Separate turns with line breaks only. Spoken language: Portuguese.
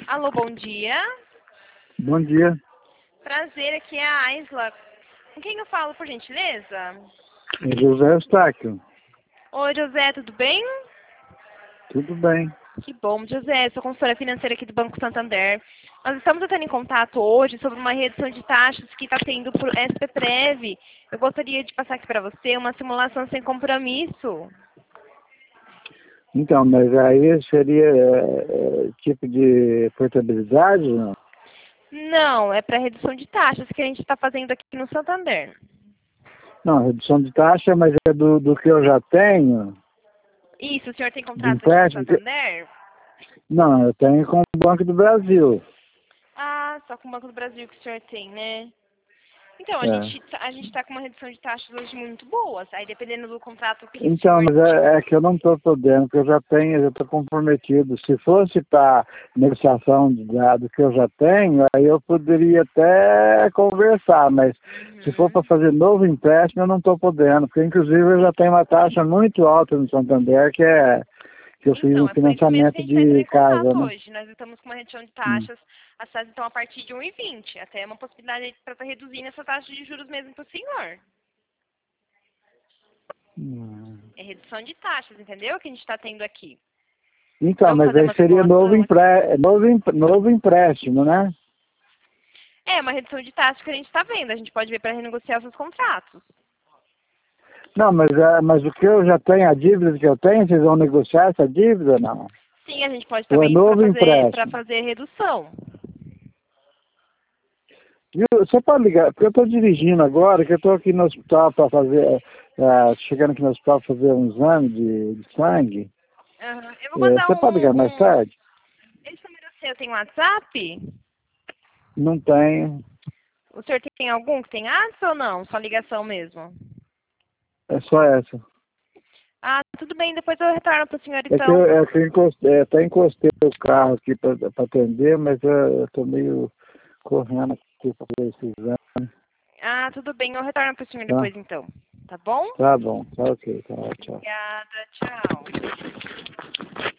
Alô, bom dia.
Bom dia,
Prazer, aqui é a Aisla. Com quem eu falo, por gentileza?
é José Eustáquio.
Oi, José, tudo bem?
Tudo bem?
Que bom, José, sou consultora financeira aqui do Banco Santander. Nós estamos entrando em contato hoje sobre uma redução de taxas que está tendo por SPPrev. Eu gostaria de passar aqui para você uma simulação sem compromisso.
Então, mas aí seria tipo de portabilidade, não?
Não, é para redução de taxas que a gente está fazendo aqui no Santander.
Não, redução de taxa, mas é do que eu já tenho,
Isso, o senhor tem
de
contrato aqui no
empréstimo.
Santander?
Não, eu tenho com o Banco do Brasil.
Ah, só com o Banco do Brasil que o senhor tem, né? Então, a
É.
gente a gente está com uma redução de taxas hoje muito boas. Aí, dependendo do contrato que o
Então,
senhor
mas é que eu não estou podendo, porque eu já tenho, eu já estou comprometido. Se fosse para negociação de do que eu já tenho, aí eu poderia até conversar, mas se for para fazer novo empréstimo, eu não estou podendo, porque inclusive eu já tenho uma taxa muito alta no Santander, que eu fiz um
Então, é por isso mesmo que a
financiamento
gente está entrando
de
em
casa,
contato
né?
hoje. Nós estamos com uma redução de
Hum.
taxas, as taxas estão a partir de 1,20. Até uma possibilidade para estar reduzindo essa taxa de juros mesmo para o senhor.
Hum.
É redução de taxas, entendeu? Que a gente está tendo aqui.
Então,
Vamos
mas
fazer
aí
uma
seria
simulação aqui?
novo empréstimo, né?
É uma redução de taxas que a gente está vendo. A gente pode ver para renegociar os seus contratos.
Não, mas o que eu já tenho, a dívida que eu tenho, vocês vão negociar essa dívida, não?
Sim, a gente pode estar
Ou é
vendo
novo
para
empréstimo?
fazer redução.
Viu? Você pode ligar, porque eu estou dirigindo agora, que eu estou aqui no hospital para fazer, chegando aqui no hospital para fazer um exame de sangue.
Aham. Eu vou mandar
Você pode ligar mais tarde?
Esse número seu tem WhatsApp?
Não tenho,
O senhor tem algum que tem WhatsApp ou não? Só ligação mesmo?
é só essa.
Ah, tudo bem, depois eu retorno para o senhor então.
É que eu encostei, até encostei o carro aqui para atender, mas eu estou meio correndo aqui para fazer esse exame,
Ah, tudo bem, eu retorno para o senhor
tá?
depois então. Tá bom?
Tá bom, tá ok, tá, tchau.
Obrigada, tchau.